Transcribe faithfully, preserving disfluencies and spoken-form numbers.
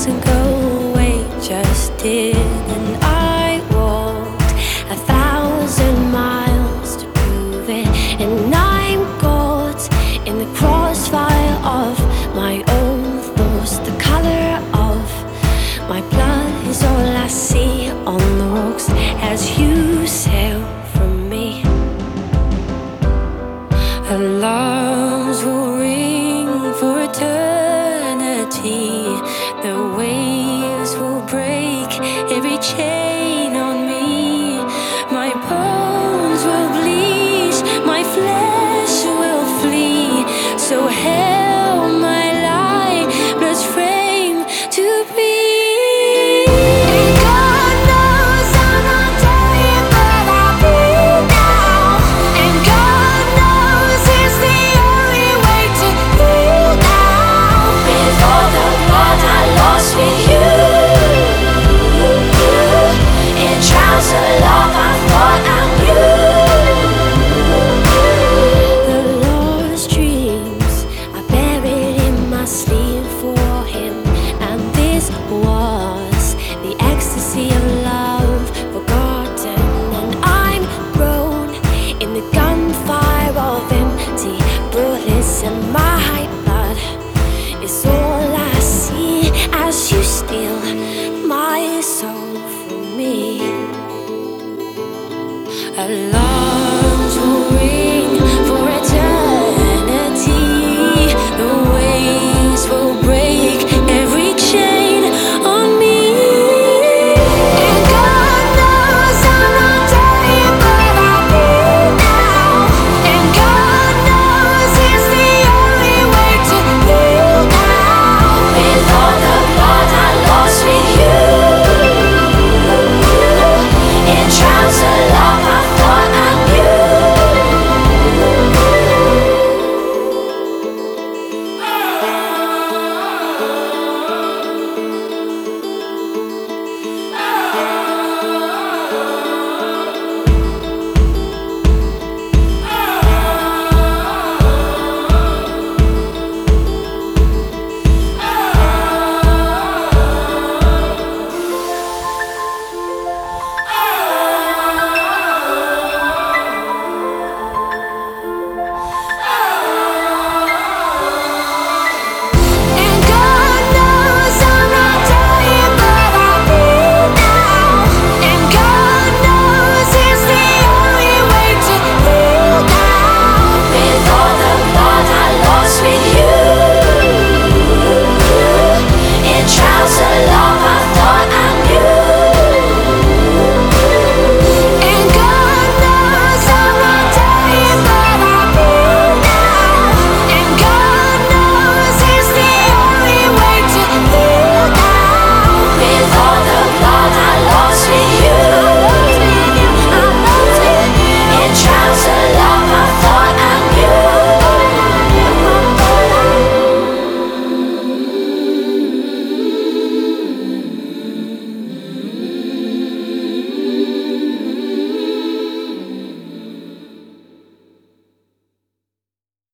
doesn't go away, just did. And I walked a thousand miles to prove it, and I'm caught in the crossfire of my own thoughts. The color of my blood is all I see on the rocks as you sail from me. Alarms will ring for eternity. The waves will break every chain on me. My bones will bleach, my flesh will flee. So held my lifeless frame to be. Was the ecstasy of love.